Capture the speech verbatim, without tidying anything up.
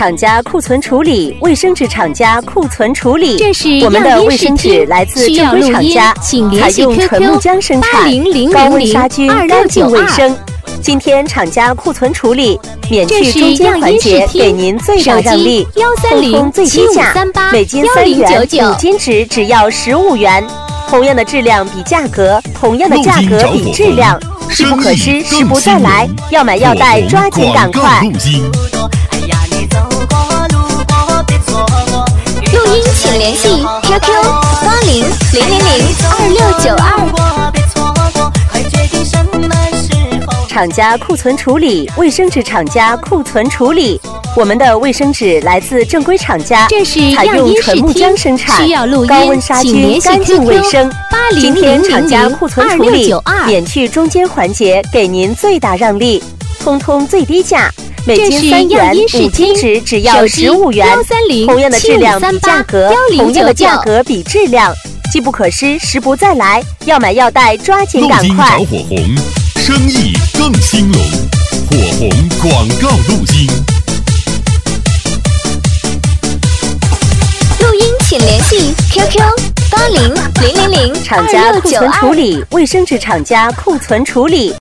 厂家库存处理，卫生纸厂家库存处理。 这是我们的卫生纸来自正规厂家，采用纯木浆生产，高温杀菌，干净卫生。今天厂家库存处理，免去中间环节，给您最大让利，通通最低价，每斤三元，五斤纸只要十五元。同样的质量比价格，同样的价格比质量，机不可失，时不再来。要买要带，抓紧赶快！ 录音请联系 Q Q 八零零零零二六九二。 厂家库存处理，卫生纸厂家库存处理。我们的卫生纸来自正规厂家，采用纯木浆生产，高温杀菌，干净卫生。今天厂家库存处理，免去中间环节，给您最大让利，通通最低价。每斤三元，五斤纸只要十五元。同样的质量比价格，同样的价格比质量，机不可失，时不再来。要买要带，抓紧赶快！ 路金找火红，生意更兴隆。火红广告路金。 录音请联系 Q Q 八零零零零厂家库存处理，卫生纸厂家库存处理。